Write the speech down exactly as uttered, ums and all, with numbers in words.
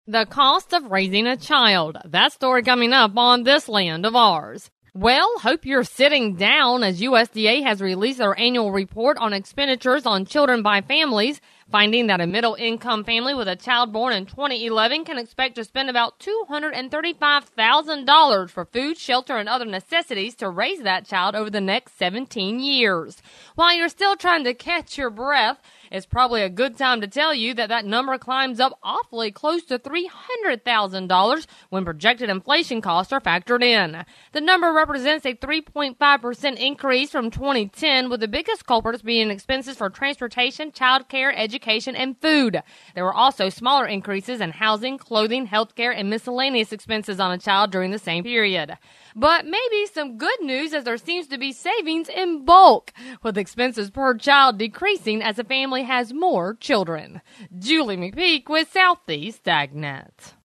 The cost of raising a child. That story coming up on this land of ours. Well, hope you're sitting down as U S D A has released their annual report on expenditures on children by families, finding that a middle-income family with a child born in twenty eleven can expect to spend about two hundred thirty-five thousand dollars for food, shelter, and other necessities to raise that child over the next seventeen years. While you're still trying to catch your breath, it's probably a good time to tell you that that number climbs up awfully close to three hundred thousand dollars when projected inflation costs are factored in. The number represents a three point five percent increase from twenty ten, with the biggest culprits being expenses for transportation, child care, education, and food. There were also smaller increases in housing, clothing, health care, and miscellaneous expenses on a child during the same period. But maybe some good news, as there seems to be savings in bulk, with expenses per child decreasing as a family has more children. Julie McPeak with Southeast AgNet.